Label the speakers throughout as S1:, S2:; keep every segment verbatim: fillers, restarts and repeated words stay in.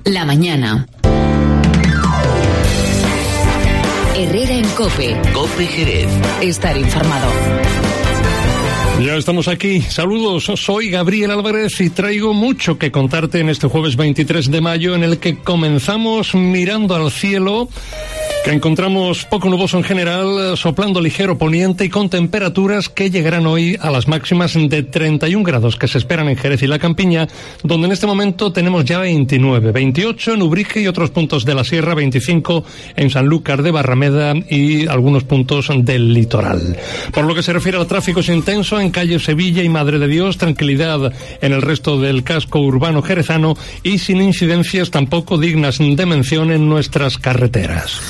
S1: La mañana. Herrera en COPE. COPE Jerez. Estar informado.
S2: Ya estamos aquí. Saludos, soy Gabriel Álvarez y traigo mucho que contarte en este jueves veintitrés de mayo, en el que comenzamos mirando al cielo, que encontramos poco nuboso en general, soplando ligero poniente y con temperaturas que llegarán hoy a las máximas de treinta y un grados que se esperan en Jerez y la Campiña, donde en este momento tenemos ya veintinueve, veintiocho en Ubrique y otros puntos de la sierra, veinticinco en Sanlúcar de Barrameda y algunos puntos del litoral. Por lo que se refiere al tráfico, es intenso en calle Sevilla y Madre de Dios, tranquilidad en el resto del casco urbano jerezano y sin incidencias tampoco dignas de mención en nuestras carreteras.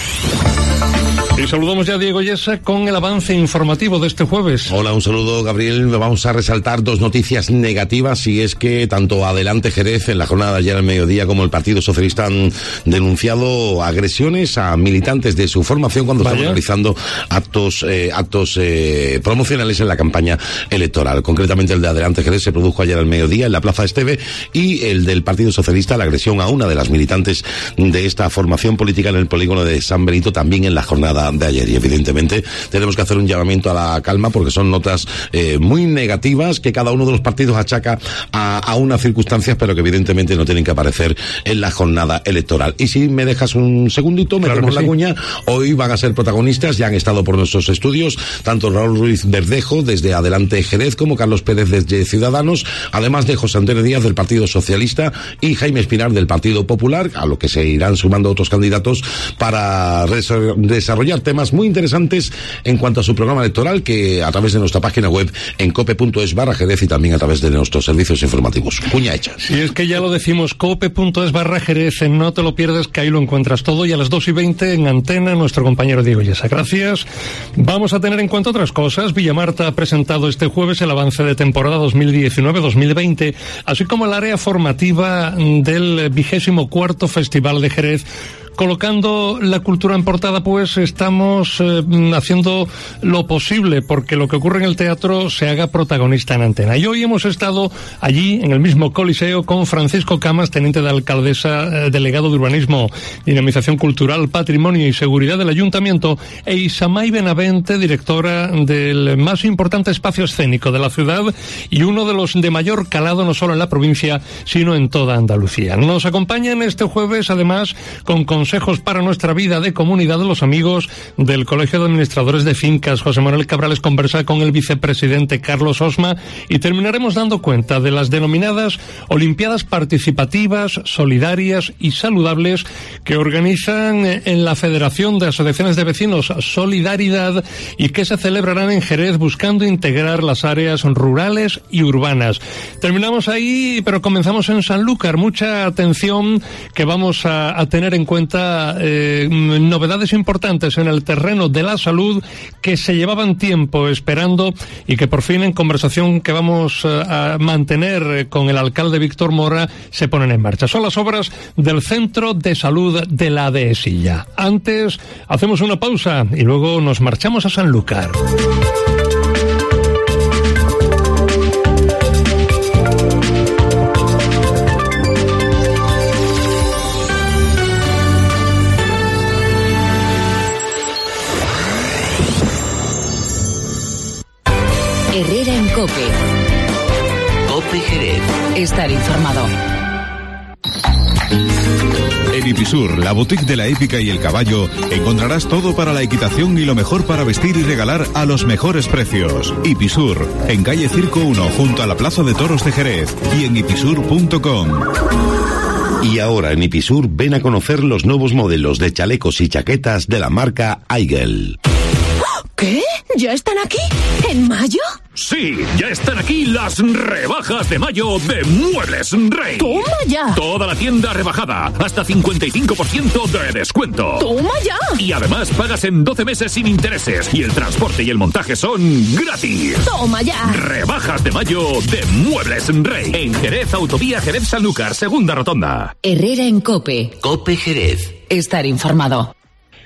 S2: Y saludamos ya a Diego Yesa con el avance informativo de este jueves.
S3: Hola, un saludo, Gabriel. Vamos a resaltar dos noticias negativas, y es que tanto Adelante Jerez en la jornada de ayer al mediodía como el Partido Socialista han denunciado agresiones a militantes de su formación cuando Vaya. estaban realizando actos eh, actos eh, promocionales en la campaña electoral. Concretamente el de Adelante Jerez se produjo ayer al mediodía en la Plaza Esteve, y el del Partido Socialista, la agresión a una de las militantes de esta formación política en el polígono de San Benito, también en la jornada de ayer. Y evidentemente tenemos que hacer un llamamiento a la calma, porque son notas eh, muy negativas que cada uno de los partidos achaca a, a unas circunstancias, pero que evidentemente no tienen que aparecer en la jornada electoral. Y si me dejas un segundito, metemos claro la sí. cuña. Hoy van a ser protagonistas, ya han estado por nuestros estudios, tanto Raúl Ruiz Verdejo desde Adelante Jerez como Carlos Pérez desde Ciudadanos, además de José Antonio Díaz del Partido Socialista y Jaime Espinar del Partido Popular, a lo que se irán sumando otros candidatos para desarrollar temas muy interesantes en cuanto a su programa electoral, que a través de nuestra página web en cope punto es barra Jerez y también a través de nuestros servicios informativos. Cuña hecha.
S2: Si es que ya lo decimos, cope punto es barra Jerez, no te lo pierdas, que ahí lo encuentras todo, y a las dos y veinte en antena nuestro compañero Diego Yesa. Gracias. Vamos a tener en cuenta otras cosas. Villamarta ha presentado este jueves el avance de temporada dos mil diecinueve dos mil veinte, así como el área formativa del vigésimo cuarto Festival de Jerez. Colocando la cultura en portada, pues estamos eh, haciendo lo posible porque lo que ocurre en el teatro se haga protagonista en antena. Y hoy hemos estado allí, en el mismo Coliseo, con Francisco Camas, teniente de alcaldesa, eh, delegado de Urbanismo, Dinamización Cultural, Patrimonio y Seguridad del Ayuntamiento, e Isamay Benavente, directora del más importante espacio escénico de la ciudad y uno de los de mayor calado no solo en la provincia, sino en toda Andalucía. Nos acompañan este jueves, además, con consejos para nuestra vida de comunidad, los amigos del Colegio de Administradores de Fincas. José Manuel Cabrales conversa con el vicepresidente Carlos Osma y terminaremos dando cuenta de las denominadas Olimpiadas Participativas, Solidarias y Saludables que organizan en la Federación de Asociaciones de Vecinos Solidaridad y que se celebrarán en Jerez, buscando integrar las áreas rurales y urbanas. Terminamos ahí, pero comenzamos en Sanlúcar. Mucha atención, que vamos a, a tener en cuenta Eh, novedades importantes en el terreno de la salud que se llevaban tiempo esperando y que por fin, en conversación que vamos eh, a mantener con el alcalde Víctor Mora, se ponen en marcha. Son las obras del Centro de Salud de la Dehesilla. Antes hacemos una pausa y luego nos marchamos a Sanlúcar.
S1: Herrera en COPE. COPE Jerez. Estar informado.
S4: En Ipisur, la boutique de la hípica y el caballo, encontrarás todo para la equitación y lo mejor para vestir y regalar a los mejores precios. Ipisur, en calle Circo uno, junto a la Plaza de Toros de Jerez, y en ipisur punto com.
S3: Y ahora en Ipisur ven a conocer los nuevos modelos de chalecos y chaquetas de la marca Aigel.
S5: ¿Qué? ¿Ya están aquí? ¿En mayo?
S6: Sí, ya están aquí las rebajas de mayo de Muebles Rey.
S5: ¡Toma ya!
S6: Toda la tienda rebajada, hasta cincuenta y cinco por ciento de descuento.
S5: ¡Toma ya!
S6: Y además pagas en doce meses sin intereses y el transporte y el montaje son gratis.
S5: ¡Toma ya!
S6: Rebajas de mayo de Muebles Rey. En Jerez, Autovía Jerez-Sanlúcar, segunda rotonda.
S1: Herrera en COPE. COPE Jerez. Estar informado.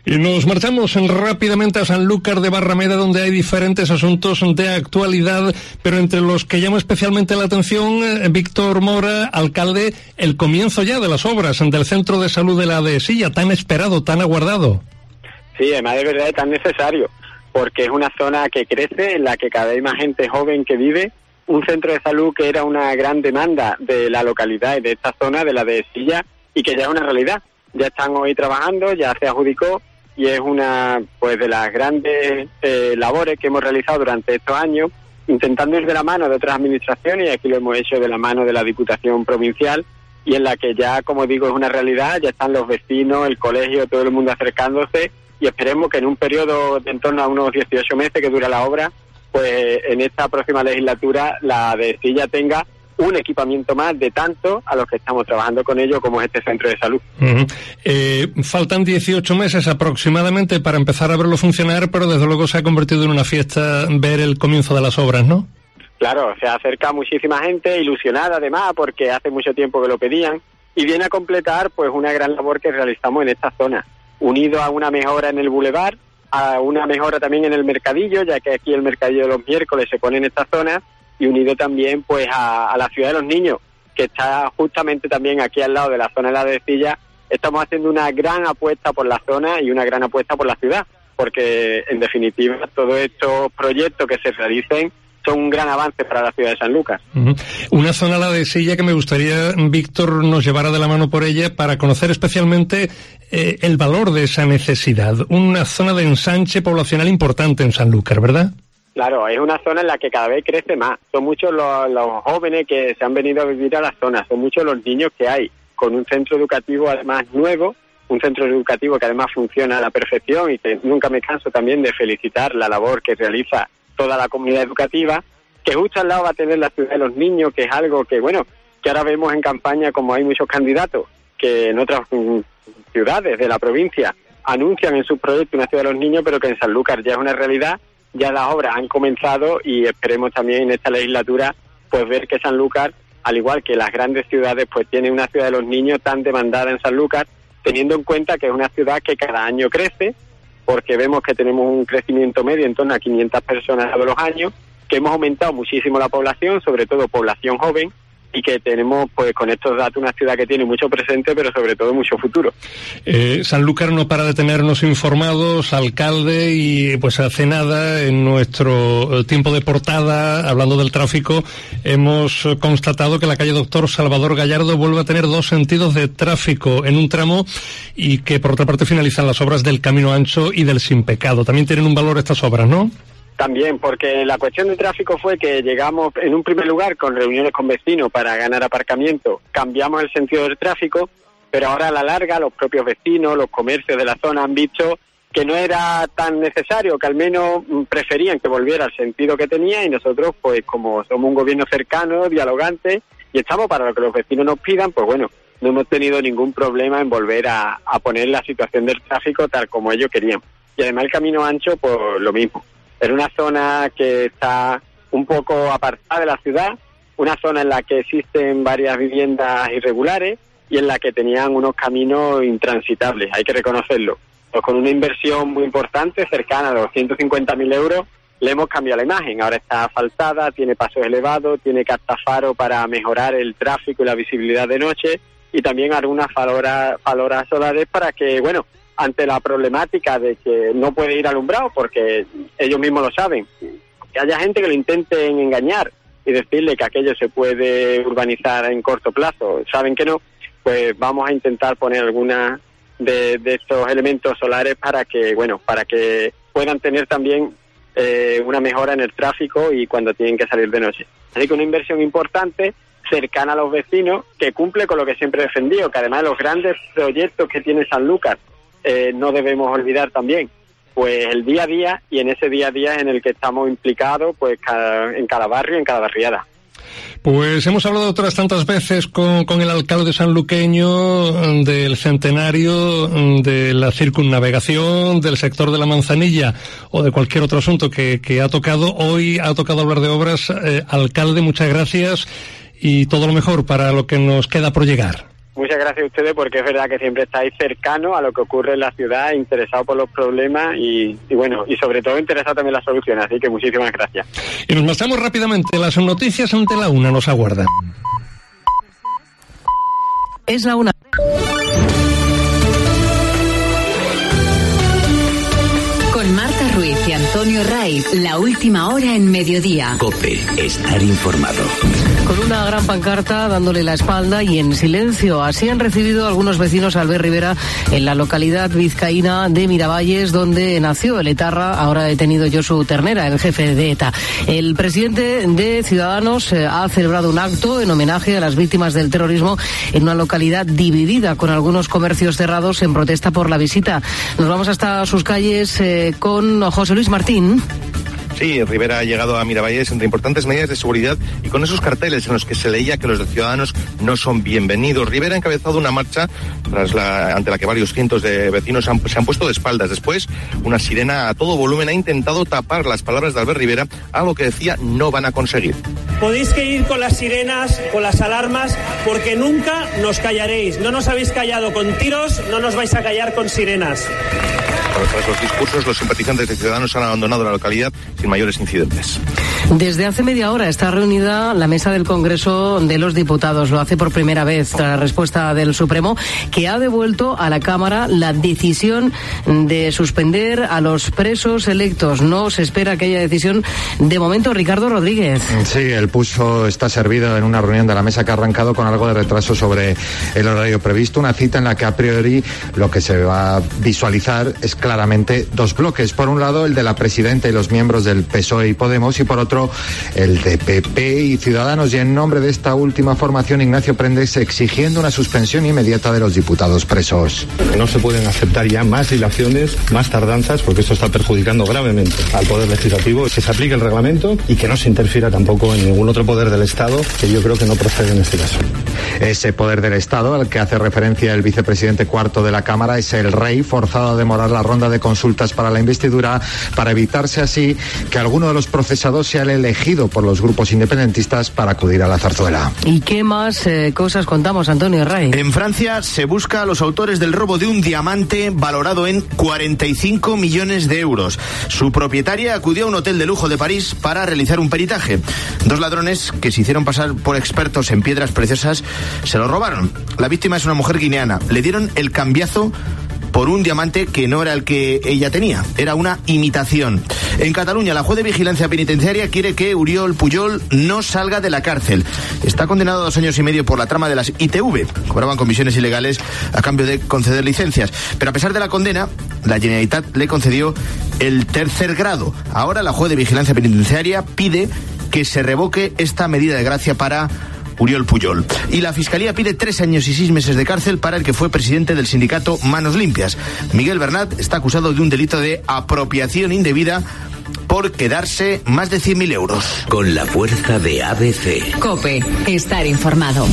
S2: Y nos marchamos rápidamente a Sanlúcar de Barrameda, donde hay diferentes asuntos de actualidad, pero entre los que llama especialmente la atención, eh, Víctor Mora, alcalde, el comienzo ya de las obras del Centro de Salud de la Dehesilla, tan esperado, tan aguardado.
S7: Sí, además de verdad es tan necesario, porque es una zona que crece, en la que cada vez hay más gente joven que vive, un centro de salud que era una gran demanda de la localidad y de esta zona, de la Dehesilla, y que ya es una realidad. Ya están hoy trabajando, ya se adjudicó, y es una pues de las grandes eh, labores que hemos realizado durante estos años, intentando ir de la mano de otras administraciones, y aquí lo hemos hecho de la mano de la Diputación Provincial, y en la que ya, como digo, es una realidad, ya están los vecinos, el colegio, todo el mundo acercándose, y esperemos que en un periodo de en torno a unos dieciocho meses que dura la obra, pues en esta próxima legislatura la Dehesilla tenga un equipamiento más de tanto a los que estamos trabajando con ello como es este centro de salud.
S2: Uh-huh. Eh, faltan dieciocho meses aproximadamente para empezar a verlo funcionar, pero desde luego se ha convertido en una fiesta ver el comienzo de las obras, ¿no?
S7: Claro, se acerca muchísima gente, ilusionada además, porque hace mucho tiempo que lo pedían, y viene a completar pues una gran labor que realizamos en esta zona, unido a una mejora en el bulevar, a una mejora también en el mercadillo, ya que aquí el mercadillo de los miércoles se pone en esta zona, y unido también pues a, a la ciudad de los niños, que está justamente también aquí al lado de la zona de la Dehesilla. Estamos haciendo una gran apuesta por la zona y una gran apuesta por la ciudad, porque en definitiva todos estos proyectos que se realicen son un gran avance para la ciudad de Sanlúcar. Uh-huh.
S2: Una zona, la Dehesilla, que me gustaría, Víctor, nos llevara de la mano por ella para conocer especialmente eh, el valor de esa necesidad. Una zona de ensanche poblacional importante en Sanlúcar, ¿verdad?
S7: Claro, es una zona en la que cada vez crece más. Son muchos los, los jóvenes que se han venido a vivir a la zona, son muchos los niños que hay, con un centro educativo además nuevo, un centro educativo que además funciona a la perfección, y que nunca me canso también de felicitar la labor que realiza toda la comunidad educativa, que justo al lado va a tener la ciudad de los niños, que es algo que, bueno, que ahora vemos en campaña como hay muchos candidatos que en otras mm, ciudades de la provincia anuncian en sus proyectos una ciudad de los niños, pero que en Sanlúcar ya es una realidad. Ya las obras han comenzado y esperemos también en esta legislatura pues ver que Sanlúcar, al igual que las grandes ciudades, pues tiene una ciudad de los niños tan demandada en Sanlúcar, teniendo en cuenta que es una ciudad que cada año crece, porque vemos que tenemos un crecimiento medio en torno a quinientas personas todos los años, que hemos aumentado muchísimo la población, sobre todo población joven, y que tenemos, pues con estos datos, una ciudad que tiene mucho presente, pero sobre todo mucho futuro.
S2: Eh, Sanlúcar no para de tenernos informados, alcalde, y pues hace nada, en nuestro tiempo de portada, hablando del tráfico, hemos constatado que la calle Doctor Salvador Gallardo vuelve a tener dos sentidos de tráfico en un tramo, y que por otra parte finalizan las obras del Camino Ancho y del Sin Pecado. También tienen un valor estas obras, ¿no?
S7: También, porque la cuestión del tráfico fue que llegamos en un primer lugar con reuniones con vecinos para ganar aparcamiento, cambiamos el sentido del tráfico, pero ahora a la larga los propios vecinos, los comercios de la zona han visto que no era tan necesario, que al menos preferían que volviera al sentido que tenía, y nosotros, pues como somos un gobierno cercano, dialogante, y estamos para lo que los vecinos nos pidan, pues bueno, no hemos tenido ningún problema en volver a, a poner la situación del tráfico tal como ellos querían. Y además el Camino Ancho, pues lo mismo. Era una zona que está un poco apartada de la ciudad, una zona en la que existen varias viviendas irregulares y en la que tenían unos caminos intransitables, hay que reconocerlo. Pues con una inversión muy importante, cercana a los ciento cincuenta mil euros, le hemos cambiado la imagen. Ahora está asfaltada, tiene pasos elevados, tiene cartafaro para mejorar el tráfico y la visibilidad de noche, y también algunas farolas, farolas solares para que, bueno, ante la problemática de que no puede ir alumbrado, porque ellos mismos lo saben, que haya gente que lo intente engañar y decirle que aquello se puede urbanizar en corto plazo, saben que no, pues vamos a intentar poner alguna de, de estos elementos solares para que, bueno, para que puedan tener también eh, una mejora en el tráfico y cuando tienen que salir de noche. Así que una inversión importante, cercana a los vecinos, que cumple con lo que siempre he defendido, que además de los grandes proyectos que tiene Sanlúcar, Eh, no debemos olvidar también pues el día a día, y en ese día a día en el que estamos implicados pues cada, en cada barrio, en cada barriada.
S2: Pues hemos hablado otras tantas veces con, con el alcalde sanluqueño del centenario, de la circunnavegación, del sector de la Manzanilla o de cualquier otro asunto que, que ha tocado. Hoy ha tocado hablar de obras. Eh, alcalde, muchas gracias y todo lo mejor para lo que nos queda por llegar.
S7: Muchas gracias a ustedes, porque es verdad que siempre estáis cercanos a lo que ocurre en la ciudad, interesados por los problemas y, y bueno, y sobre todo interesados también en las soluciones, así que muchísimas gracias.
S2: Y nos marchamos rápidamente, las noticias ante la una nos aguardan.
S8: Es la una.
S1: Con Marta Ruiz y Antonio Raiz, la última hora en mediodía.
S6: COPE, estar informado.
S8: Con una gran pancarta dándole la espalda y en silencio. Así han recibido algunos vecinos a Albert Rivera en la localidad vizcaína de Miravalles, donde nació el etarra, ahora detenido Josu Ternera, el jefe de ETA. El presidente de Ciudadanos eh, ha celebrado un acto en homenaje a las víctimas del terrorismo en una localidad dividida, con algunos comercios cerrados en protesta por la visita. Nos vamos hasta sus calles eh, con José Luis Martín.
S9: Sí, Rivera ha llegado a Miravalles entre importantes medidas de seguridad y con esos carteles en los que se leía que los ciudadanos no son bienvenidos. Rivera ha encabezado una marcha tras la, ante la que varios cientos de vecinos han, se han puesto de espaldas. Después, una sirena a todo volumen ha intentado tapar las palabras de Albert Rivera, algo que decía no van a conseguir.
S10: Podéis que ir con las sirenas, con las alarmas, porque nunca nos callaréis. No nos habéis callado con tiros, no nos vais a callar con sirenas.
S9: Tras los discursos, los simpatizantes de Ciudadanos han abandonado la localidad sin mayores incidentes.
S8: Desde hace media hora está reunida la mesa del Congreso de los Diputados. Lo hace por primera vez tras la respuesta del Supremo, que ha devuelto a la Cámara la decisión de suspender a los presos electos. No se espera que haya decisión de momento. Ricardo Rodríguez.
S11: Sí, el pulso está servido en una reunión de la mesa que ha arrancado con algo de retraso sobre el horario previsto. Una cita en la que a priori lo que se va a visualizar es claramente dos bloques. Por un lado, el de la presidenta y los miembros del P S O E y Podemos, y por otro, el de P P y Ciudadanos. Y en nombre de esta última formación, Ignacio Prendes exigiendo una suspensión inmediata de los diputados presos.
S12: No se pueden aceptar ya más dilaciones, más tardanzas, porque esto está perjudicando gravemente al Poder Legislativo. Que se aplique el reglamento y que no se interfiera tampoco en ningún otro poder del Estado, que yo creo que no procede en este caso.
S11: Ese poder del Estado al que hace referencia el vicepresidente cuarto de la Cámara es el rey, forzado a demorar la ronda de consultas para la investidura, para evitarse así que alguno de los procesados sea el elegido por los grupos independentistas para acudir a la zarzuela.
S8: ¿Y qué más eh, cosas contamos, Antonio Rey?
S13: En Francia se busca a los autores del robo de un diamante valorado en cuarenta y cinco millones de euros. Su propietaria acudió a un hotel de lujo de París para realizar un peritaje. Dos ladrones que se hicieron pasar por expertos en piedras preciosas se lo robaron. La víctima es una mujer guineana. Le dieron el cambiazo por un diamante que no era el que ella tenía, era una imitación. En Cataluña, la juez de vigilancia penitenciaria quiere que Oriol Pujol no salga de la cárcel. Está condenado a dos años y medio por la trama de las I T V. Cobraban comisiones ilegales a cambio de conceder licencias. Pero a pesar de la condena, la Generalitat le concedió el tercer grado. Ahora la juez de vigilancia penitenciaria pide que se revoque esta medida de gracia para Oriol Pujol. Y la Fiscalía pide tres años y seis meses de cárcel para el que fue presidente del sindicato Manos Limpias. Miguel Bernat está acusado de un delito de apropiación indebida por quedarse más de cien mil euros.
S6: Con la fuerza de A B C.
S1: COPE, estar informado.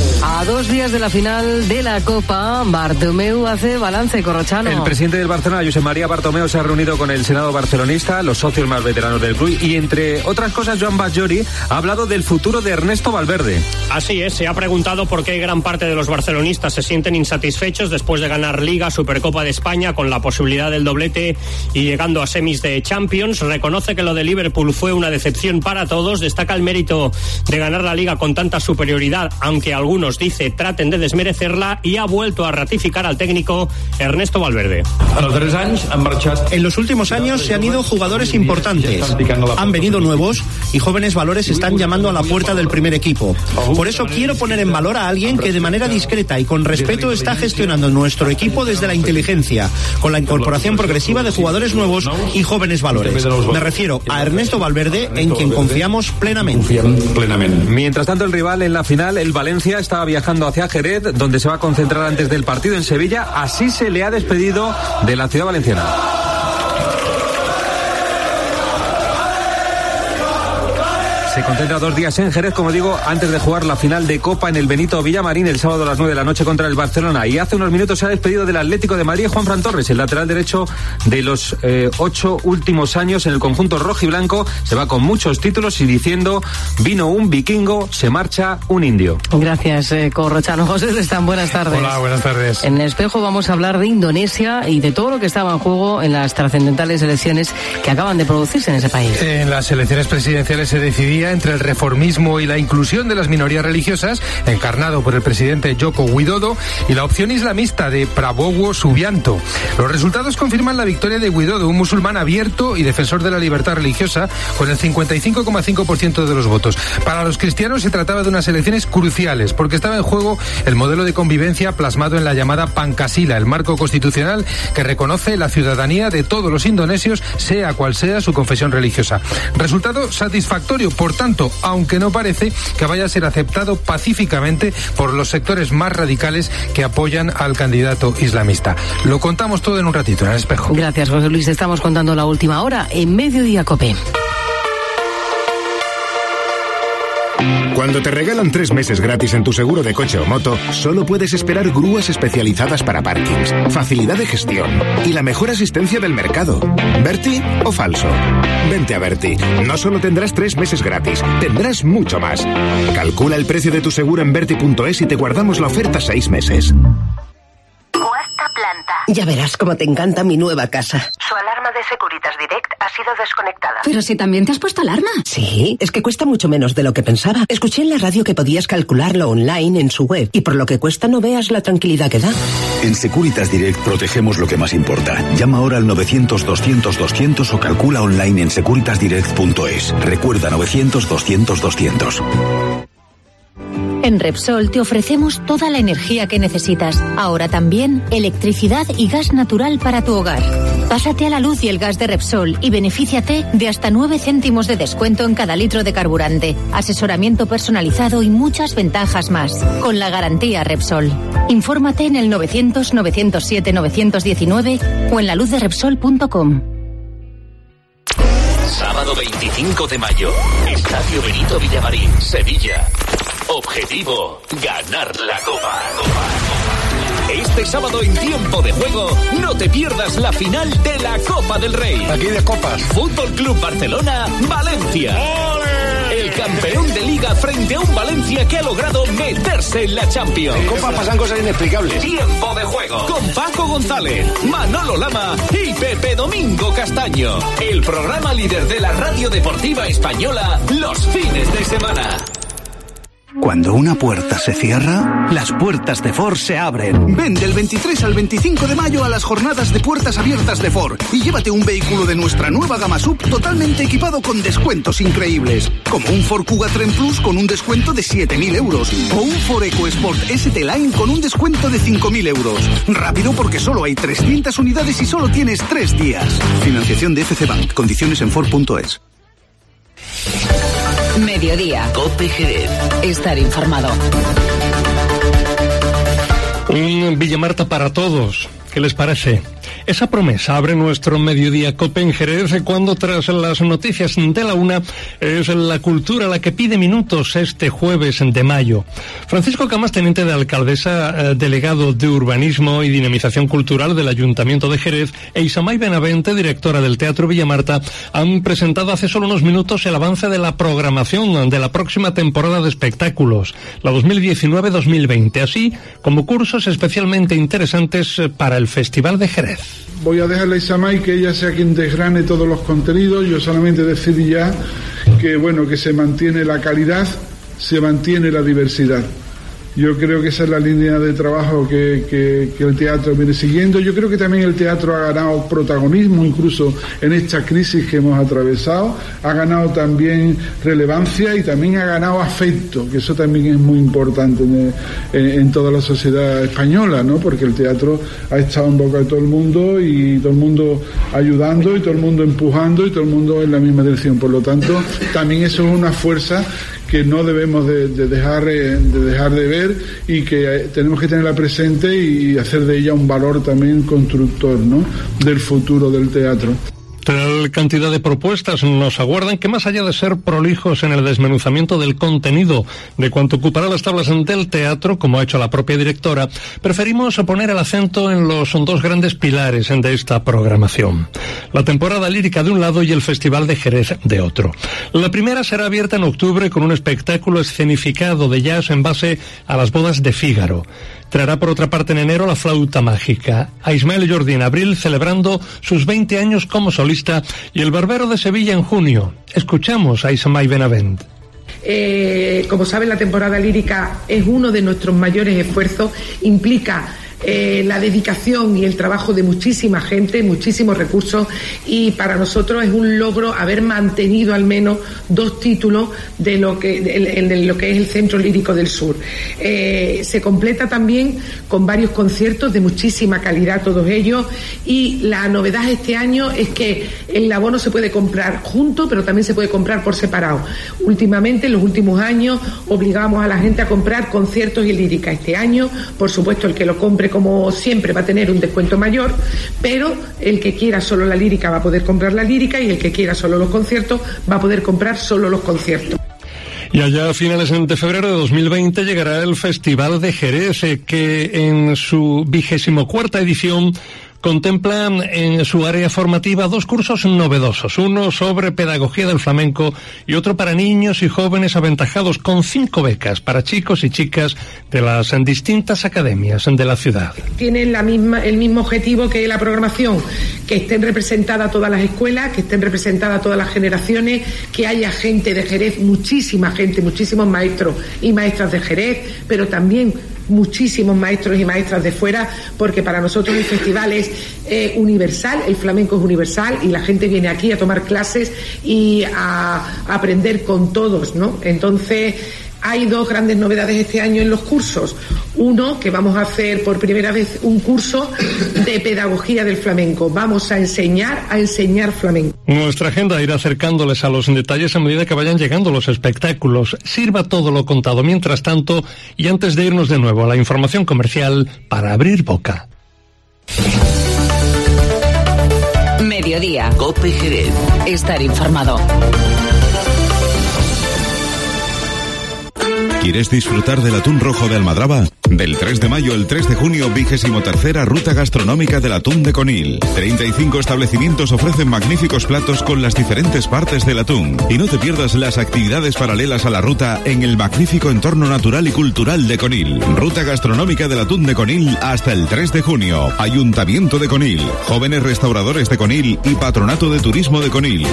S8: A dos días de la final de la Copa, Bartomeu hace balance, Corrochano.
S14: El presidente del Barcelona, Josep María Bartomeu, se ha reunido con el Senado barcelonista, los socios más veteranos del club, y entre otras cosas, Joan Batllori ha hablado del futuro de Ernesto Valverde.
S15: Así es, se ha preguntado por qué gran parte de los barcelonistas se sienten insatisfechos después de ganar Liga, Supercopa de España, con la posibilidad del doblete y llegando a semis de Champions. Reconoce que lo de Liverpool fue una decepción para todos, destaca el mérito de ganar la Liga con tanta superioridad, aunque algunos, dice, traten de desmerecerla, y ha vuelto a ratificar al técnico Ernesto Valverde.
S16: En los últimos años se han ido jugadores importantes, han venido nuevos y jóvenes valores están llamando a la puerta del primer equipo. Por eso quiero poner en valor a alguien que de manera discreta y con respeto está gestionando nuestro equipo desde la inteligencia, con la incorporación progresiva de jugadores nuevos y jóvenes valores. Me refiero a Ernesto Valverde, en quien confiamos plenamente.
S14: Mientras tanto, el rival en la final, el Valencia, estaba viajando hacia Jerez, donde se va a concentrar antes del partido en Sevilla. Así se le ha despedido de la ciudad valenciana. Se concentra dos días en Jerez, como digo, antes de jugar la final de Copa en el Benito Villamarín el sábado a las nueve de la noche contra el Barcelona. Y hace unos minutos se ha despedido del Atlético de Madrid Juanfran Torres, el lateral derecho de los eh, ocho últimos años en el conjunto rojiblanco. Se va con muchos títulos y diciendo: vino un vikingo, se marcha un indio.
S8: Gracias, eh, Corrochano. José Restán, buenas tardes.
S2: Hola, buenas tardes.
S8: En Espejo vamos a hablar de Indonesia y de todo lo que estaba en juego en las trascendentales elecciones que acaban de producirse en ese país.
S17: En las elecciones presidenciales se decidía entre el reformismo y la inclusión de las minorías religiosas, encarnado por el presidente Joko Widodo, y la opción islamista de Prabowo Subianto. Los resultados confirman la victoria de Widodo, un musulmán abierto y defensor de la libertad religiosa, con el cincuenta y cinco coma cinco por ciento de los votos. Para los cristianos se trataba de unas elecciones cruciales, porque estaba en juego el modelo de convivencia plasmado en la llamada Pancasila, el marco constitucional que reconoce la ciudadanía de todos los indonesios, sea cual sea su confesión religiosa. Resultado satisfactorio, por tanto, aunque no parece que vaya a ser aceptado pacíficamente por los sectores más radicales que apoyan al candidato islamista. Lo contamos todo en un ratito en El Espejo.
S8: Gracias, José Luis. Estamos contando la última hora en Mediodía Cope.
S18: Cuando te regalan tres meses gratis en tu seguro de coche o moto, solo puedes esperar grúas especializadas para parkings, facilidad de gestión y la mejor asistencia del mercado. ¿Berti o falso? Vente a Berti. No solo tendrás tres meses gratis, tendrás mucho más. Calcula el precio de tu seguro en berti punto es y te guardamos la oferta seis meses.
S19: Cuarta planta.
S5: Ya verás cómo te encanta mi nueva casa.
S19: Su alarma de Securitas Direct ha sido desconectada.
S5: Pero si también te has puesto alarma. Sí, es que cuesta mucho menos de lo que pensaba. Escuché en la radio que podías calcularlo online en su web y por lo que cuesta no veas la tranquilidad que da.
S20: En Securitas Direct protegemos lo que más importa. Llama ahora al novecientos doscientos doscientos o calcula online en securitas direct punto es. Recuerda novecientos doscientos doscientos.
S21: En Repsol te ofrecemos toda la energía que necesitas. Ahora también electricidad y gas natural para tu hogar. Pásate a la luz y el gas de Repsol y benefíciate de hasta nueve céntimos de descuento en cada litro de carburante, asesoramiento personalizado y muchas ventajas más. Con la garantía Repsol. Infórmate en el novecientos novecientos siete novecientos diecinueve o en la luz de repsol punto com.
S6: Sábado veinticinco de mayo, Estadio Benito Villamarín, Sevilla. Objetivo, ganar la Copa. Este sábado en Tiempo de Juego, no te pierdas la final de la Copa del Rey.
S17: Aquí de copas.
S6: Fútbol Club Barcelona, Valencia. ¡Ole! El campeón de Liga frente a un Valencia que ha logrado meterse en la Champions.
S17: En Copa pasan cosas inexplicables.
S6: Tiempo de Juego con Paco González, Manolo Lama y Pepe Domingo Castaño. El programa líder de la radio deportiva española los fines de semana.
S22: Cuando una puerta se cierra, las puertas de Ford se abren. Ven del veintitrés al veinticinco de mayo a las jornadas de puertas abiertas de Ford y llévate un vehículo de nuestra nueva gama sub totalmente equipado con descuentos increíbles. Como un Ford Kuga Tren Plus con un descuento de siete mil euros o un Ford EcoSport S T Line con un descuento de cinco mil euros. Rápido porque solo hay trescientas unidades y solo tienes tres días. Financiación de F C Bank. Condiciones en Ford punto es.
S1: Mediodía.
S6: Cope Jerez.
S1: Estar informado.
S2: Un Villamarta para todos. ¿Qué les parece? Esa promesa abre nuestro Mediodía Cope en Jerez cuando tras las noticias de la una es la cultura la que pide minutos este jueves de mayo. Francisco Camas, teniente de alcaldesa, eh, delegado de Urbanismo y Dinamización Cultural del Ayuntamiento de Jerez, e Isamay Benavente, directora del Teatro Villamarta, han presentado hace solo unos minutos el avance de la programación de la próxima temporada de espectáculos, la dos mil diecinueve dos mil veinte, así como cursos especialmente interesantes para el Festival de Jerez.
S23: Voy a dejarle a Isamay que ella sea quien desgrane todos los contenidos. Yo solamente decir ya que bueno, que se mantiene la calidad, se mantiene la diversidad. Yo creo que esa es la línea de trabajo que, que, que el teatro viene siguiendo. Yo creo que también el teatro ha ganado protagonismo, incluso en esta crisis que hemos atravesado. Ha ganado también relevancia y también ha ganado afecto, que eso también es muy importante en, en, en toda la sociedad española, ¿no? Porque el teatro ha estado en boca de todo el mundo y todo el mundo ayudando y todo el mundo empujando y todo el mundo en la misma dirección. Por lo tanto, también eso es una fuerza que no debemos de, de dejar de dejar de ver y que tenemos que tenerla presente y hacer de ella un valor también constructor, ¿no?, del futuro del teatro.
S2: Tras Tal cantidad de propuestas nos aguardan que, más allá de ser prolijos en el desmenuzamiento del contenido de cuanto ocupará las tablas del teatro, como ha hecho la propia directora, preferimos poner el acento en los dos grandes pilares de esta programación: la temporada lírica de un lado y el Festival de Jerez de otro. La primera será abierta en octubre con un espectáculo escenificado de jazz en base a las bodas de Fígaro. Traerá por otra parte en enero la Flauta Mágica, a Ismael Jordi en abril celebrando sus veinte años como solista, y el Barbero de Sevilla en junio. Escuchamos a Isamay Benavent.
S3: Eh, como saben, la temporada lírica es uno de nuestros mayores esfuerzos, implica Eh, la dedicación y el trabajo de muchísima gente, muchísimos recursos, y para nosotros es un logro haber mantenido al menos dos títulos de lo que, de, de lo que es el Centro Lírico del Sur. Eh, se completa también con varios conciertos de muchísima calidad, todos ellos, y la novedad este año es que el abono se puede comprar junto, pero también se puede comprar por separado. Últimamente, en los últimos años, obligamos a la gente a comprar conciertos y lírica. Este año, por supuesto, el que lo compre como siempre va a tener un descuento mayor, pero el que quiera solo la lírica va a poder comprar la lírica, y el que quiera solo los conciertos va a poder comprar solo los conciertos.
S2: Y allá a finales de febrero de dos mil veinte llegará el Festival de Jerez, que en su vigésimo cuarta edición contempla en su área formativa dos cursos novedosos, uno sobre pedagogía del flamenco y otro para niños y jóvenes aventajados, con cinco becas para chicos y chicas de las distintas academias de la ciudad.
S3: Tienen la misma, el mismo objetivo que la programación, que estén representadas todas las escuelas, que estén representadas todas las generaciones, que haya gente de Jerez, muchísima gente, muchísimos maestros y maestras de Jerez, pero también muchísimos maestros y maestras de fuera, porque para nosotros el festival es eh, universal, el flamenco es universal, y la gente viene aquí a tomar clases y a, a aprender con todos, ¿no? Entonces, hay dos grandes novedades este año en los cursos. Uno, que vamos a hacer por primera vez un curso de pedagogía del flamenco. Vamos a enseñar a enseñar flamenco.
S2: Nuestra agenda irá acercándoles a los detalles a medida que vayan llegando los espectáculos. Sirva todo lo contado mientras tanto, y antes de irnos de nuevo a la información comercial para abrir boca.
S1: Mediodía.
S6: COPE Jerez.
S1: Estar informado.
S4: ¿Quieres disfrutar del atún rojo de Almadraba? Del tres de mayo al tres de junio, vigésimo tercera ruta gastronómica del atún de Conil. treinta y cinco establecimientos ofrecen magníficos platos con las diferentes partes del atún. Y no te pierdas las actividades paralelas a la ruta en el magnífico entorno natural y cultural de Conil. Ruta gastronómica del atún de Conil hasta el tres de junio. Ayuntamiento de Conil, Jóvenes Restauradores de Conil y Patronato de Turismo de Conil.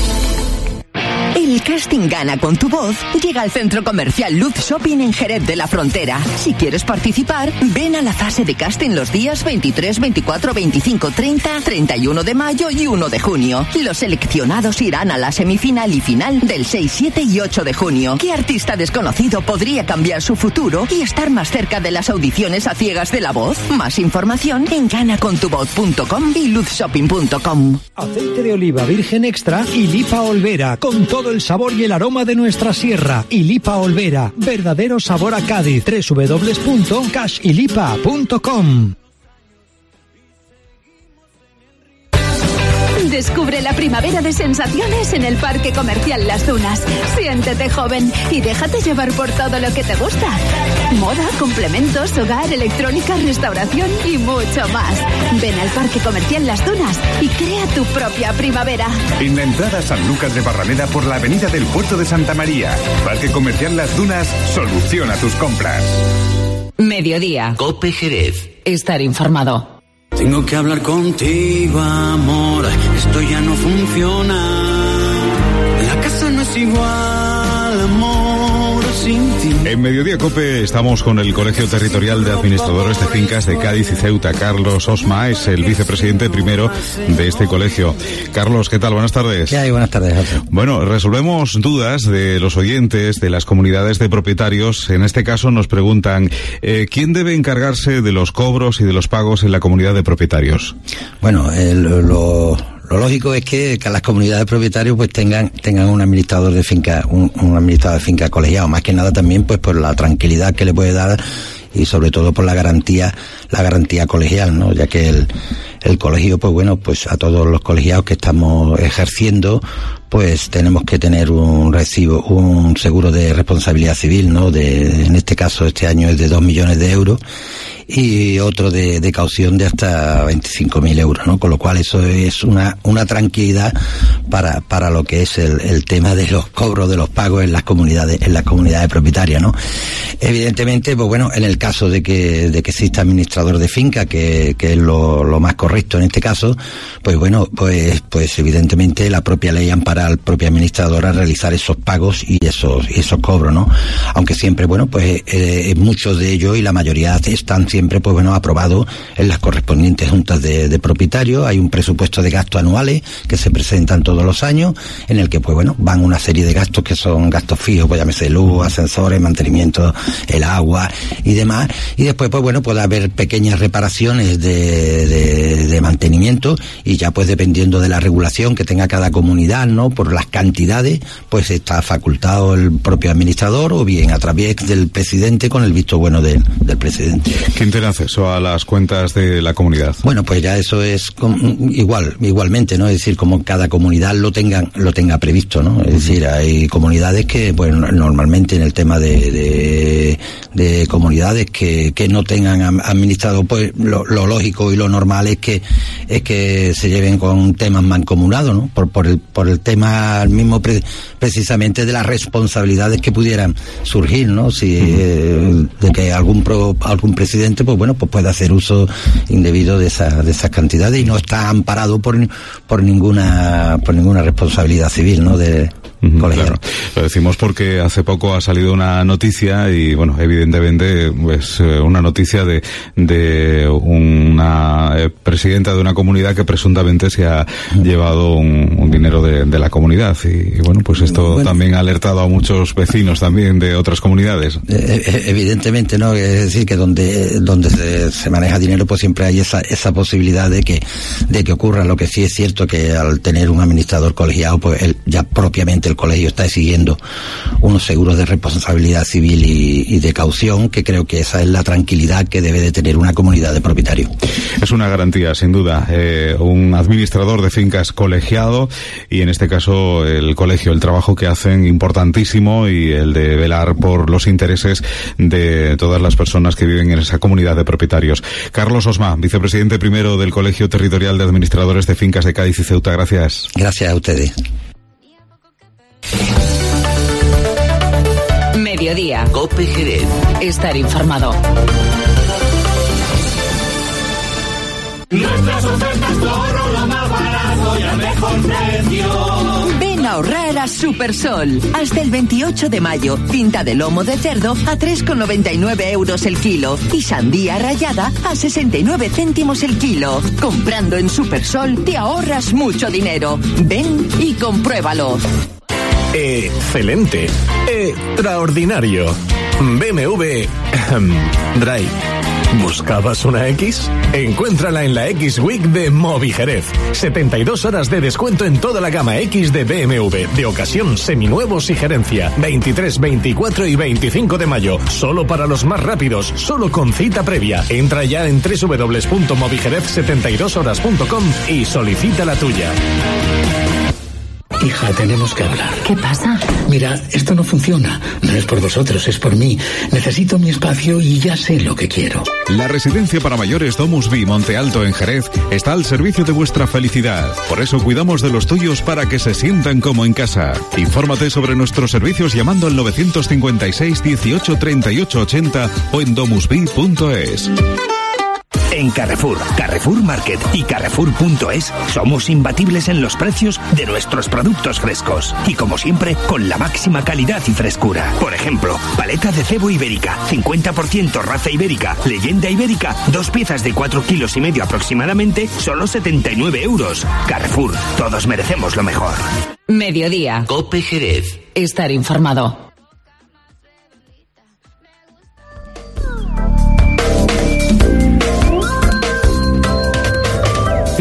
S7: El casting Gana con tu voz llega al Centro Comercial Luz Shopping en Jerez de la Frontera. Si quieres participar, ven a la fase de casting los días veintitrés, veinticuatro, veinticinco, treinta, treinta y uno de mayo y uno de junio. Los seleccionados irán a la semifinal y final del seis, siete y ocho de junio. ¿Qué artista desconocido podría cambiar su futuro y estar más cerca de las audiciones a ciegas de la voz? Más información en gana con tu voz punto com y luz shopping punto com.
S24: Aceite de oliva virgen extra y Lipa Olvera, con todo el sabor y el aroma de nuestra sierra. Ilipa Olvera, verdadero sabor a Cádiz. doble u doble u doble u punto cash ilipa punto com.
S25: Descubre la primavera de sensaciones en el Parque Comercial Las Dunas. Siéntete joven y déjate llevar por todo lo que te gusta. Moda, complementos, hogar, electrónica, restauración y mucho más. Ven al Parque Comercial Las Dunas y crea tu propia primavera.
S26: En la entrada a San Lucas de Barrameda por la avenida del Puerto de Santa María. Parque Comercial Las Dunas soluciona tus compras.
S1: Mediodía.
S6: COPE Jerez.
S1: Estar informado.
S27: Tengo que hablar contigo, amor. Esto ya no funciona. La casa no es igual, amor, sin ti.
S4: En Mediodía COPE estamos con el Colegio Territorial de Administradores de Fincas de Cádiz y Ceuta. Carlos Osma es el vicepresidente primero de este colegio. Carlos, ¿qué tal? Buenas tardes.
S28: ¿Qué hay? Buenas tardes, José.
S4: Bueno, resolvemos dudas de los oyentes, de las comunidades de propietarios. En este caso nos preguntan, eh, ¿quién debe encargarse de los cobros y de los pagos en la comunidad de propietarios?
S28: Bueno, el, lo... Lo lógico es que, que las comunidades de propietarios pues tengan tengan un administrador de finca, un, un administrador de finca colegiado, más que nada también pues por la tranquilidad que le puede dar y sobre todo por la garantía la garantía colegial, ¿no? Ya que el, el colegio, pues bueno, pues a todos los colegiados que estamos ejerciendo, pues tenemos que tener un recibo, un seguro de responsabilidad civil, ¿no? De, en este caso, este año es de dos millones de euros, y otro de, de caución de hasta veinticinco mil euros, ¿no? Con lo cual eso es una, una tranquilidad para, para lo que es el, el tema de los cobros de los pagos en las comunidades, en las comunidades propietarias, ¿no? Evidentemente, pues bueno, en el caso de que, de que exista administrador de finca, que, que es lo, lo más correcto en este caso, pues bueno, pues, pues evidentemente la propia ley ampara al propio administrador a realizar esos pagos y esos, y esos cobros, ¿no? Aunque siempre, bueno, pues eh, muchos de ellos y la mayoría están siempre, pues bueno, aprobado en las correspondientes juntas de, de propietarios. Hay un presupuesto de gastos anuales que se presentan todos los años, en el que, pues bueno, van una serie de gastos que son gastos fijos, pues llámese luz, ascensores, mantenimiento, el agua y demás. Y después, pues bueno, puede haber pequeñas reparaciones de, de, de mantenimiento, y ya pues dependiendo de la regulación que tenga cada comunidad, ¿no? Por las cantidades, pues está facultado el propio administrador, o bien a través del presidente con el visto bueno de, del presidente.
S9: ¿Quién tiene acceso a las cuentas de la comunidad?
S28: Bueno, pues ya eso es com- igual, igualmente, ¿no? Es decir, como cada comunidad lo tenga, lo tenga previsto, ¿no? Es uh-huh. decir, hay comunidades que, bueno, normalmente en el tema de, de, de comunidades que, que no tengan administrado, pues lo, lo lógico y lo normal es que, es que se lleven con temas mancomunados, ¿no? Por, por el, por el tema mismo pre, precisamente de las responsabilidades que pudieran surgir, ¿no? Si, uh-huh. eh, de que algún pro, algún presidente, pues bueno, pues puede hacer uso indebido de esa, de esas cantidades, y no está amparado por, por ninguna, por ninguna responsabilidad civil, ¿no? De,
S9: Claro. Lo decimos porque hace poco ha salido una noticia, y bueno, evidentemente pues una noticia de de una eh, presidenta de una comunidad que presuntamente se ha llevado un, un dinero de, de la comunidad, y, y bueno, pues esto bueno, también ha alertado a muchos vecinos también de otras comunidades.
S28: Evidentemente, ¿no? Es decir, que donde donde se, se maneja dinero, pues siempre hay esa esa posibilidad de que de que ocurra. Lo que sí es cierto que al tener un administrador colegiado, pues él ya propiamente el colegio está exigiendo unos seguros de responsabilidad civil y, y de caución, que creo que esa es la tranquilidad que debe de tener una comunidad de propietarios.
S9: Es una garantía, sin duda, eh, un administrador de fincas colegiado, y en este caso el colegio, el trabajo que hacen importantísimo, y el de velar por los intereses de todas las personas que viven en esa comunidad de propietarios. Carlos Osma, vicepresidente primero del Colegio Territorial de Administradores de Fincas de Cádiz y Ceuta, gracias.
S28: Gracias a ustedes.
S1: Mediodía.
S6: COPE Jerez.
S1: Estar informado.
S10: Nuestras ofertas por lo más barato y al mejor precio.
S7: Ven a ahorrar a Supersol. Hasta el veintiocho de mayo, pinta de lomo de cerdo a tres con noventa y nueve euros el kilo y sandía rallada a sesenta y nueve céntimos el kilo. Comprando en Supersol te ahorras mucho dinero. Ven y compruébalo.
S11: Excelente. Extraordinario. B M W Drive. ¿Buscabas una X? Encuéntrala en la X-Week de Movi Jerez. setenta y dos horas de descuento en toda la gama X de B M W, de ocasión, seminuevos y gerencia. veintitrés, veinticuatro y veinticinco de mayo. Solo para los más rápidos, solo con cita previa. Entra ya en doble u doble u doble u punto movijerez setenta y dos horas punto com y solicita la tuya.
S12: Hija, tenemos que hablar.
S21: ¿Qué pasa?
S12: Mira, esto no funciona. No es por vosotros, es por mí. Necesito mi espacio y ya sé lo que quiero.
S4: La residencia para mayores Domus Vi Monte Alto en Jerez está al servicio de vuestra felicidad. Por eso cuidamos de los tuyos para que se sientan como en casa. Infórmate sobre nuestros servicios llamando al novecientos cincuenta y seis dieciocho treinta y ocho ochenta o en domusvi punto es.
S13: En Carrefour, Carrefour Market y Carrefour punto es somos imbatibles en los precios de nuestros productos frescos. Y como siempre, con la máxima calidad y frescura. Por ejemplo, paleta de cebo ibérica, cincuenta por ciento raza ibérica, leyenda ibérica, dos piezas de cuatro kilos y medio aproximadamente, solo setenta y nueve euros. Carrefour, todos merecemos lo mejor.
S1: Mediodía.
S6: COPE Jerez.
S1: Estar informado.
S2: Y vamos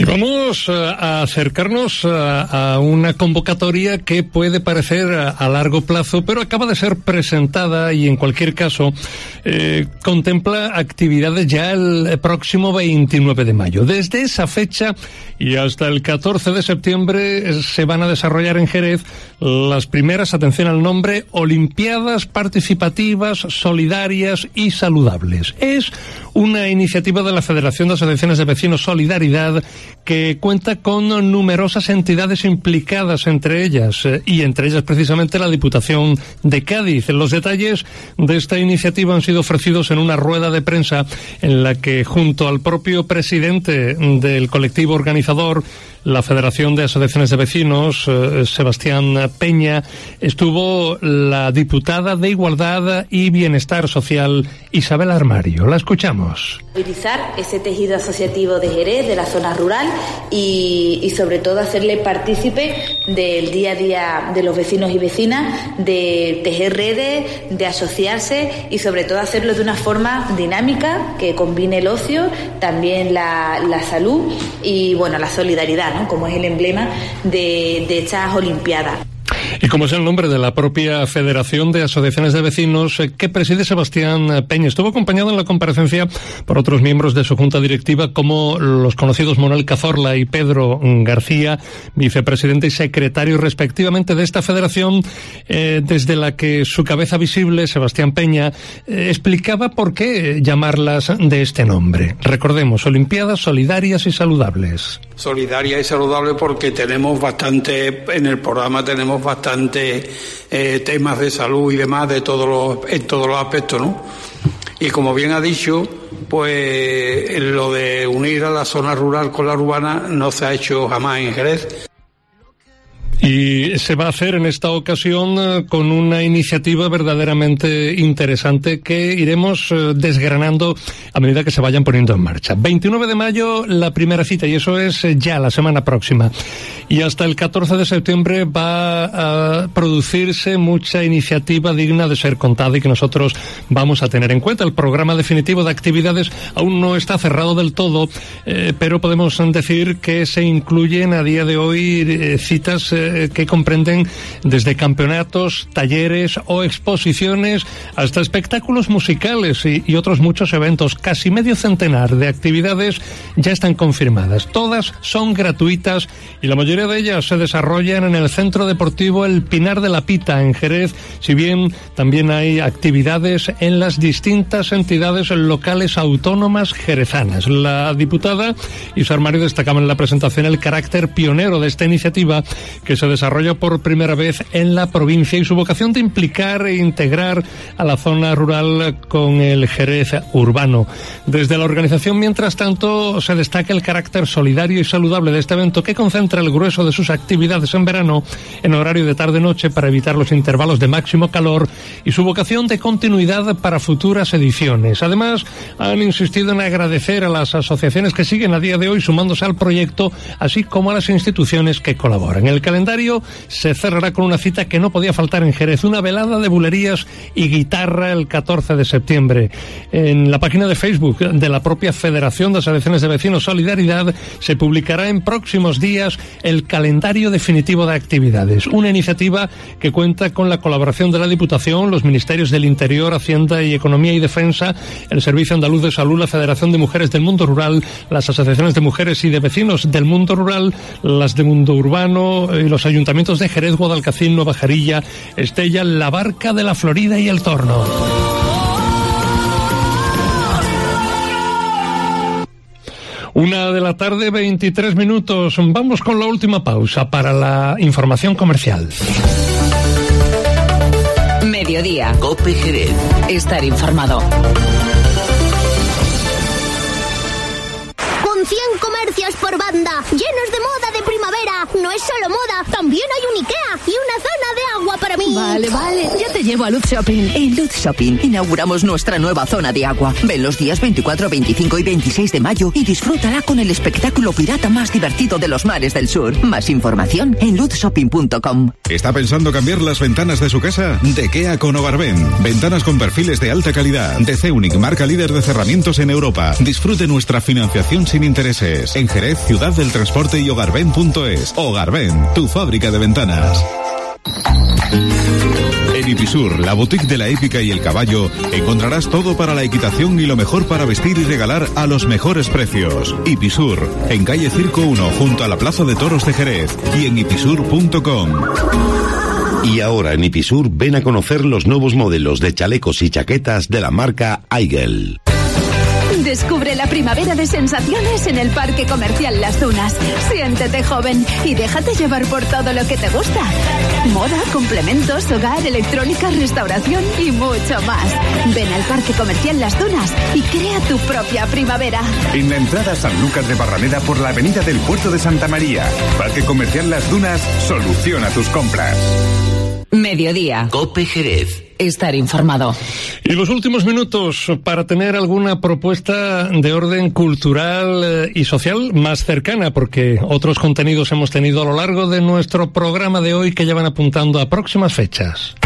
S2: vamos a acercarnos a, a una convocatoria que puede parecer a, a largo plazo, pero acaba de ser presentada y en cualquier caso eh, contempla actividades ya el próximo veintinueve de mayo. Desde esa fecha y hasta el catorce de septiembre se van a desarrollar en Jerez las primeras, atención al nombre, Olimpiadas Participativas, Solidarias y Saludables. Es una iniciativa de la Federación de Asociaciones de Vecinos Solidaridad que cuenta con numerosas entidades implicadas entre ellas, eh, y entre ellas precisamente la Diputación de Cádiz. Los detalles de esta iniciativa han sido ofrecidos en una rueda de prensa en la que, junto al propio presidente del colectivo organizador, la Federación de Asociaciones de Vecinos, eh, Sebastián Peña, estuvo la diputada de Igualdad y Bienestar Social, Isabel Armario. La escuchamos.
S5: Movilizar ese tejido asociativo de Jerez, de la zona rural, y, y sobre todo hacerle partícipe del día a día de los vecinos y vecinas, de tejer redes, de asociarse y sobre todo hacerlo de una forma dinámica que combine el ocio, también la, la salud y bueno, la solidaridad, ¿no? Como es el emblema de, de estas Olimpiadas.
S2: Y como es el nombre de la propia Federación de Asociaciones de Vecinos que preside Sebastián Peña, estuvo acompañado en la comparecencia por otros miembros de su junta directiva como los conocidos Manuel Cazorla y Pedro García, vicepresidente y secretario respectivamente de esta federación, eh, desde la que su cabeza visible, Sebastián Peña, eh, explicaba por qué llamarlas de este nombre. Recordemos, Olimpiadas Solidarias y Saludables.
S8: Solidaria y saludable porque tenemos bastante, en el programa tenemos bastante eh, temas de salud y demás de todos los, en todos los aspectos, ¿no? Y como bien ha dicho, pues lo de unir a la zona rural con la urbana no se ha hecho jamás en Jerez.
S2: Y se va a hacer en esta ocasión eh, con una iniciativa verdaderamente interesante que iremos eh, desgranando a medida que se vayan poniendo en marcha. veintinueve de mayo la primera cita, y eso es eh, ya la semana próxima. Y hasta el catorce de septiembre va a producirse mucha iniciativa digna de ser contada y que nosotros vamos a tener en cuenta. El programa definitivo de actividades aún no está cerrado del todo, eh, pero podemos decir que se incluyen a día de hoy eh, citas eh, que comprenden desde campeonatos, talleres o exposiciones hasta espectáculos musicales y, y otros muchos eventos. Casi medio centenar de actividades ya están confirmadas. Todas son gratuitas y la mayoría de ellas se desarrollan en el Centro Deportivo El Pinar de la Pita, en Jerez, si bien también hay actividades en las distintas entidades locales autónomas jerezanas. La diputada Isa Armario destacaba en la presentación el carácter pionero de esta iniciativa que se desarrolla por primera vez en la provincia y su vocación de implicar e integrar a la zona rural con el Jerez urbano. Desde la organización, mientras tanto, se destaca el carácter solidario y saludable de este evento que concentra el grueso de sus actividades en verano en horario de tarde-noche para evitar los intervalos de máximo calor y su vocación de continuidad para futuras ediciones. Además, han insistido en agradecer a las asociaciones que siguen a día de hoy sumándose al proyecto, así como a las instituciones que colaboran. El calendario se cerrará con una cita que no podía faltar en Jerez, una velada de bulerías y guitarra el catorce de septiembre. En la página de Facebook de la propia Federación de Asociaciones de Vecinos Solidaridad se publicará en próximos días el calendario definitivo de actividades, una iniciativa que cuenta con la colaboración de la Diputación, los Ministerios del Interior, Hacienda y Economía y Defensa, el Servicio Andaluz de Salud, la Federación de Mujeres del Mundo Rural, las asociaciones de mujeres y de vecinos del mundo rural, las de mundo urbano y los ayuntamientos de Jerez, Guadalcacín, Nueva Jarilla, Estella, La Barca de la Florida y El Torno. Una de la tarde, veintitrés minutos. Vamos con la última pausa para la información comercial.
S1: Mediodía.
S6: COPE Jerez.
S1: Estar informado.
S14: cien comercios por banda, llenos de moda de primavera. No es solo moda, también hay un IKEA y una zona de agua para mí.
S25: Vale, vale, ya te llevo a Luz Shopping.
S7: En Luz Shopping inauguramos nuestra nueva zona de agua. Ven los días veinticuatro, veinticinco y veintiséis de mayo y disfrútala con el espectáculo pirata más divertido de los mares del sur. Más información en luz shopping punto com.
S4: ¿Está pensando cambiar las ventanas de su casa? Dequea con Ogarben. Ventanas con perfiles de alta calidad. De Ceunic, marca líder de cerramientos en Europa. Disfrute nuestra financiación sin intereses. En Jerez, Ciudad del Transporte y Ogarben punto es. Ogarben, tu fábrica de ventanas. En Ipisur, la boutique de la épica y el caballo, encontrarás todo para la equitación y lo mejor para vestir y regalar a los mejores precios. Ipisur, en calle Circo uno, junto a la Plaza de Toros de Jerez, y en ipisur punto com.
S15: Y ahora en Ipisur ven a conocer los nuevos modelos de chalecos y chaquetas de la marca Aigel.
S25: Descubre la primavera de sensaciones en el Parque Comercial Las Dunas. Siéntete joven y déjate llevar por todo lo que te gusta. Moda, complementos, hogar, electrónica, restauración y mucho más. Ven al Parque Comercial Las Dunas y crea tu propia primavera.
S26: En la entrada San Lucas de Barrameda por la avenida del Puerto de Santa María. Parque Comercial Las Dunas soluciona tus compras.
S1: Mediodía.
S15: Cope Jerez.
S1: Estar informado.
S2: Y los últimos minutos para tener alguna propuesta de orden cultural y social más cercana, porque otros contenidos hemos tenido a lo largo de nuestro programa de hoy que ya van apuntando a próximas fechas.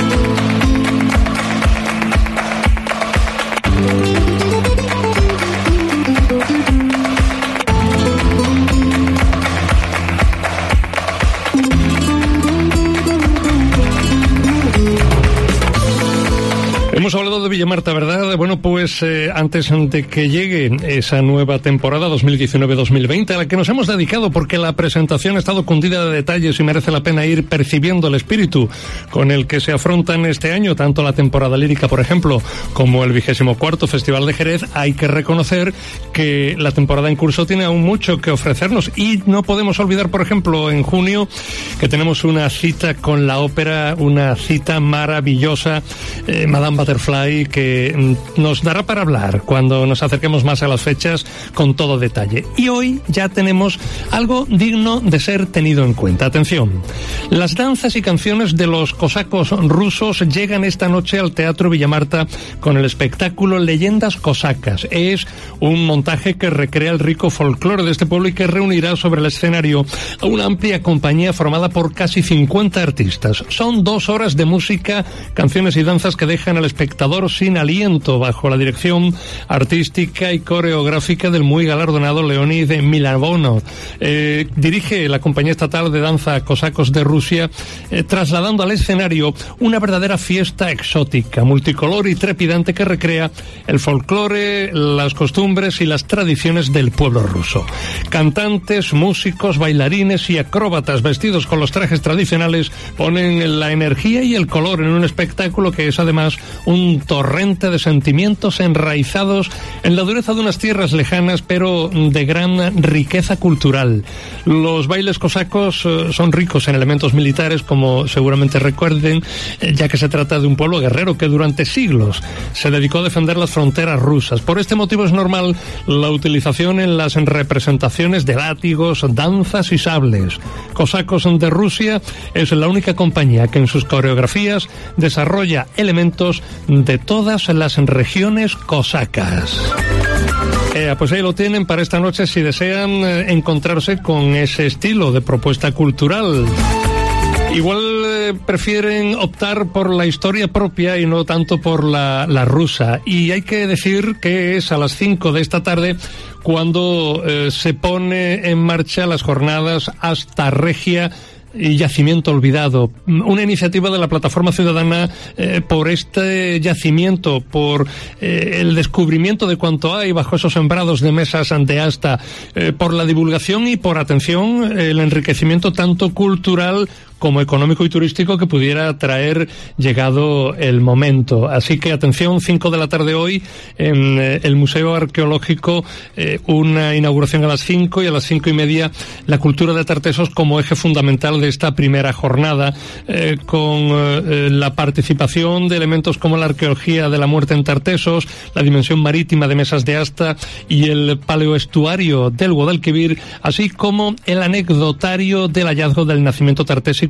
S2: Hemos hablado de Villamarta, ¿verdad? Bueno, pues eh, antes de que llegue esa nueva temporada dos mil diecinueve dos mil veinte a la que nos hemos dedicado porque la presentación ha estado cundida de detalles y merece la pena ir percibiendo el espíritu con el que se afrontan este año tanto la temporada lírica, por ejemplo, como el vigésimo cuarto Festival de Jerez, hay que reconocer que la temporada en curso tiene aún mucho que ofrecernos y no podemos olvidar, por ejemplo, en junio que tenemos una cita con la ópera, una cita maravillosa, eh, Madame Butterfly, que nos dará para hablar cuando nos acerquemos más a las fechas con todo detalle. Y hoy ya tenemos algo digno de ser tenido en cuenta. Atención, las danzas y canciones de los cosacos rusos llegan esta noche al Teatro Villamarta con el espectáculo Leyendas Cosacas. Es un montaje que recrea el rico folclore de este pueblo y que reunirá sobre el escenario a una amplia compañía formada por casi cincuenta artistas. Son dos horas de música, canciones y danzas que dejan al espectador sin aliento bajo la dirección artística y coreográfica del muy galardonado Leonid Milavonov. Eh, dirige la compañía estatal de danza Cosacos de Rusia, eh, trasladando al escenario una verdadera fiesta exótica, multicolor y trepidante que recrea el folclore, las costumbres y las tradiciones del pueblo ruso. Cantantes, músicos, bailarines y acróbatas vestidos con los trajes tradicionales ponen la energía y el color en un espectáculo que es además un torrente de sentimientos enraizados en la dureza de unas tierras lejanas, pero de gran riqueza cultural. Los bailes cosacos eh, son ricos en elementos militares, como seguramente recuerden, eh, ya que se trata de un pueblo guerrero que durante siglos se dedicó a defender las fronteras rusas. Por este motivo es normal la utilización en las representaciones de látigos, danzas y sables. Cosacos de Rusia es la única compañía que en sus coreografías desarrolla elementos de todas las regiones cosacas. Eh, pues ahí lo tienen para esta noche si desean eh, encontrarse con ese estilo de propuesta cultural. Igual eh, prefieren optar por la historia propia y no tanto por la, la rusa. Y hay que decir que es a las cinco de esta tarde cuando eh, se pone en marcha las jornadas Hasta Regia y Yacimiento Olvidado, una iniciativa de la Plataforma Ciudadana eh, por este yacimiento, por eh, el descubrimiento de cuanto hay bajo esos sembrados de mesas de asta, eh, por la divulgación y por, atención, el enriquecimiento tanto cultural como económico y turístico que pudiera traer llegado el momento. Así que atención, cinco de la tarde hoy en eh, el Museo Arqueológico, eh, una inauguración a las cinco y a las cinco y media la cultura de Tartesos como eje fundamental de esta primera jornada, eh, con eh, la participación de elementos como la arqueología de la muerte en Tartesos, la dimensión marítima de mesas de asta y el paleoestuario del Guadalquivir, así como el anecdotario del hallazgo del nacimiento tartésico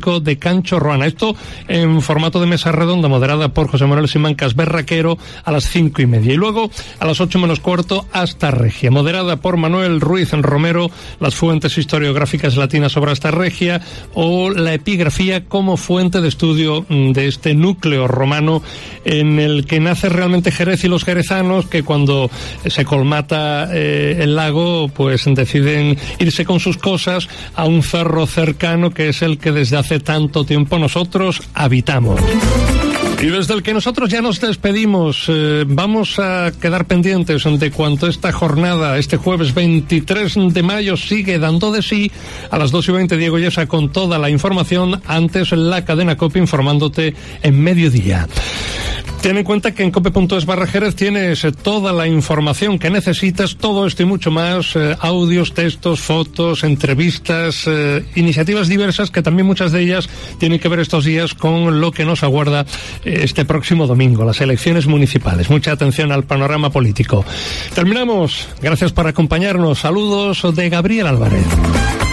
S2: Atlético de Cancho Roana. Esto en formato de mesa redonda moderada por José Manuel Simancas Berraquero a las cinco y media. Y luego a las ocho menos cuarto Hasta Regia, moderada por Manuel Ruiz Romero, las fuentes historiográficas latinas sobre Hasta Regia o la epigrafía como fuente de estudio de este núcleo romano en el que nace realmente Jerez y los jerezanos, que cuando se colmata eh, el lago pues deciden irse con sus cosas a un cerro cercano que es el que desde hace tanto tiempo nosotros habitamos. Y desde el que nosotros ya nos despedimos, eh, vamos a quedar pendientes de cuanto esta jornada, este jueves veintitrés de mayo, sigue dando de sí. A las dos y veinte, Diego Yesa con toda la información. Antes, la cadena COPE informándote en mediodía. Ten en cuenta que en cope.es barra Jerez tienes eh, toda la información que necesitas, todo esto y mucho más, eh, audios, textos, fotos, entrevistas, eh, iniciativas diversas que también muchas de ellas tienen que ver estos días con lo que nos aguarda eh, este próximo domingo, las elecciones municipales. Mucha atención al panorama político. Terminamos. Gracias por acompañarnos. Saludos de Gabriel Álvarez.